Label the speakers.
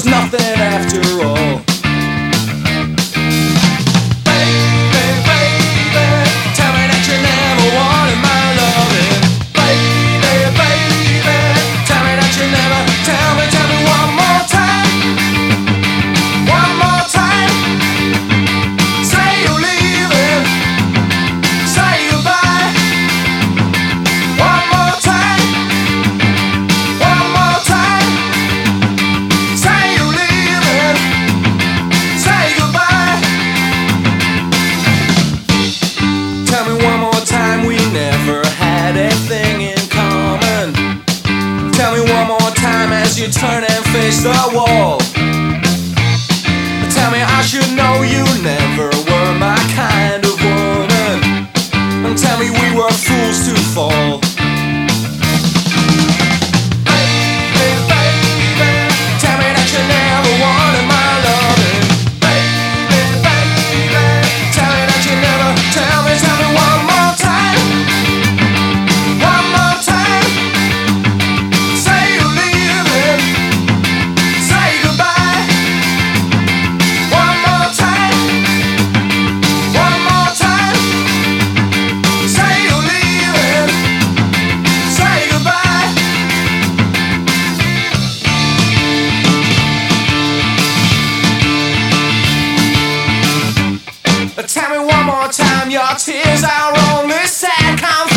Speaker 1: was nothing after all. Baby, baby, tell me that you never wanted my loving. Baby, baby, tell me that you never. Tell me one more time. One more time. Say you're leaving. Say goodbye. One more time. One more time. Say you're leaving. Say goodbye. Tell me one more time we never had a thing in common. Tell me one more time as you turn and face the wall. Tell me I should know you never were my kind of woman. And tell me we were fools to fall. Baby, baby, tell me that you never wanted my loving. Baby, baby, tell me that you never. Tell me one more time. One more time. Say you're leaving. Say goodbye. One more time. One more time. Say you're leaving. Say goodbye. Tell me one more time your tears are only sad.